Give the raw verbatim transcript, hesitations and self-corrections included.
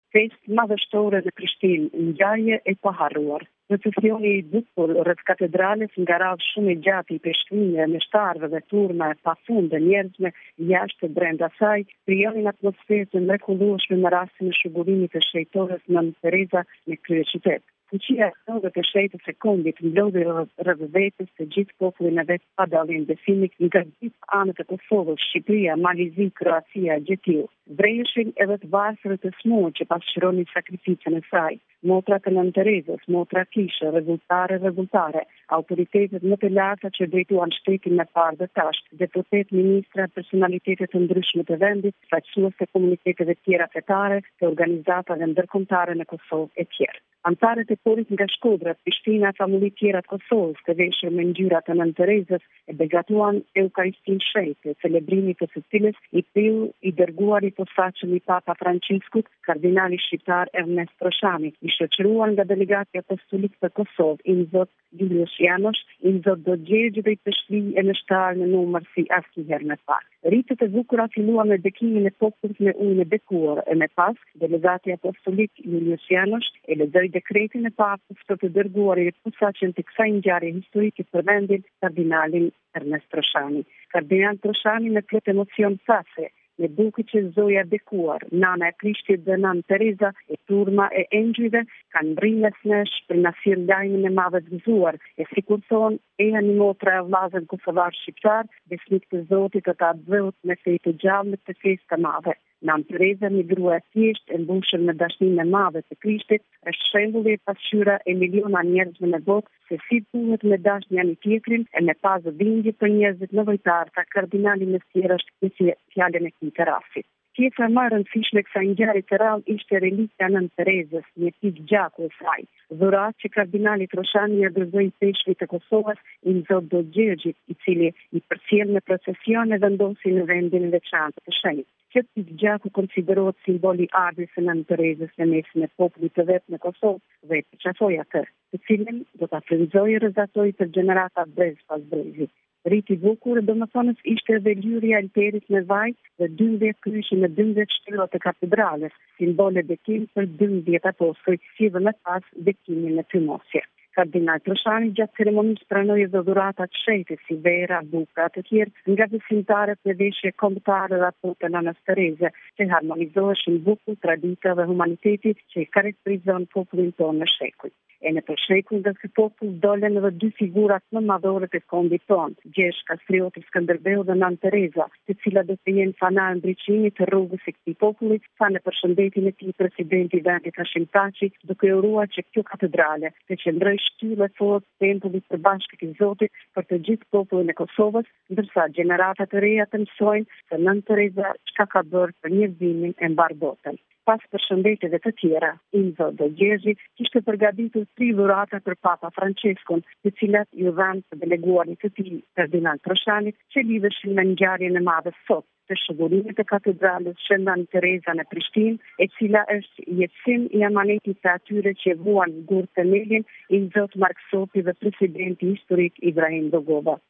Fest madhështore në Prishtinë, ngjarje e paharruar. Procesioni i bukur rreth katedrales nga radhë shumë e gjatë i peshqinje, meshtarëve dhe turma e pafund të njerëzve jashtë e brenda saj, krijonin atmosferë të mrekullueshme në rastin e shëgurimit të shrejtores Nën Tereza në kryeqytet. Fuqia e dhe të shrejtës së kombit mblodhi rreth vetes të gjithë popullin e vet pa dallim besimi nga gjithë anët e Kosovës, Shqipëria, Malizi, Kroacia, Gjetiu. Vrejshin edhe të varfërve të smuar që pasqyronin sakrificën e saj. Motra të Nën Terezës, motra kishe, rregulltare, rregulltare, autoritetet më të larta që drejtuan shtetin me parë dhe tash, deputet, ministra, personalitetet të ndryshme të vendit, faqësues të komuniteteve tjera fetare, të organizatave ndërkombëtare në Kosovë e tjerë. Antarët e korit nga Shkodra, Prishtina, familje tjera të Kosovës, të veshur me ngjyra të Nën Terezës, e begatuan Eukaristin Shrejtë, celebrimit të së cilës i priu i dërguar i posaçëm i Papa Franciscut, kardinali shqiptar Ernest Troshani, i shoqëruar nga delegati apostolik të Kosovë, i zot Julius Janosh, i zot Dogjergj dhe i peshqi e në shtarë në numër si asnjëherë më parë. Rritet e bukura filluan me bekimin e popullit me ujin e bekuar e me pas, delegati apostolik Julius Janosh e lexoi dekretin e papës për të dërguar i posaçëm të kësaj ngjarje historike për vendin, kardinalin Ernest Troshani. Kardinal Troshani me plot emocion tha se me duke që zoja bekuar, nana e Krishtit dhe Nën Tereza e turma e engjëjve kanë brinjes nesh për na sjell lajmin e madh të gëzuar, e sikur thon e animotra e vllazën kosovar shqiptar, besnik të Zotit të ta dhëut me fejë të gjallë të festë të madhe. Nën Tereza, një grua e thjeshtë e mbushur me dashninë e madhe të Krishtit, është shembulli i pasqyra e miliona njerëzve në botë se si duhet me dash njëri tjetrin e me pas dhimbje për njerëzit nevojtar, ta kardinali me thjesht në fjalën e këtij Rafi. Pjesa më e rëndësishme kësaj ngjarje të rrallë ishte relikja e Nën Terezës, një pikë gjaku e saj. Dhurat që kardinali Troshani ia dërgoi peshqit të Kosovës i zot Dogjergjit, i cili i përcjell në procesion e vendosi në vendin e veçantë të shenjtë. Këtë pikë gjaku konsiderohet simboli i ardhjes së Nën Terezës në mesin e popullit të vet në Kosovë dhe përqafoi atë, të cilin do ta frymëzoi e rrezatoi për gjenerata brez pas brezi. Riti bukur do më thonës ishte edhe lyria e alterit me vaj dhe dymbëdhjetë kryqe me dymbëdhjetë shtylla të katedrales, simbole bekim për dymbëdhjetë apostoj, si dhe më pas bekimin e Tymosje. Kardinal Troshani gjatë ceremonisë pranoi edhe dhurata të shenjtë si vera, buka të tjerë nga besimtarët në veshje kombëtare dhe ato të Nënës Tereze, që harmonizoheshin buku, tradita dhe humaniteti që i karakterizon popullin tonë në shekuj. E në përshekull nga ky popull dolen edhe dy figurat më madhore të kombit tonë, Gjergj Kastrioti Skënderbeu dhe Nën Tereza, të cilat do të jenë fanar ndriçimit të rrugës së këtij populli, sa në përshëndetjen e tij presidenti i vendit Hashim Thaçi, duke uruar që kjo katedrale të qëndrojë shtyllë e fortë tempullit të bashkët i Zotit për të gjithë popullin e Kosovës, ndërsa gjeneratat e reja të mësojnë se Nën Tereza çka ka bërë për njerëzimin e mbar botën. Pas përshëndetjeve të tjera, Inzo Dogjergji kishte përgatitur tri dhurata për Papa Franceskun, të cilat i dhanë të deleguarit të tij, kardinal Troshanit, që lidheshin me ngjarjen e madhe sot të shëgurimit të katedrales Shën Nën Tereza në Prishtinë, e cila është jetësim i amanetit të atyre që vuan gur themelin i zot Mark Sopi dhe presidenti historik Ibrahim Dogova.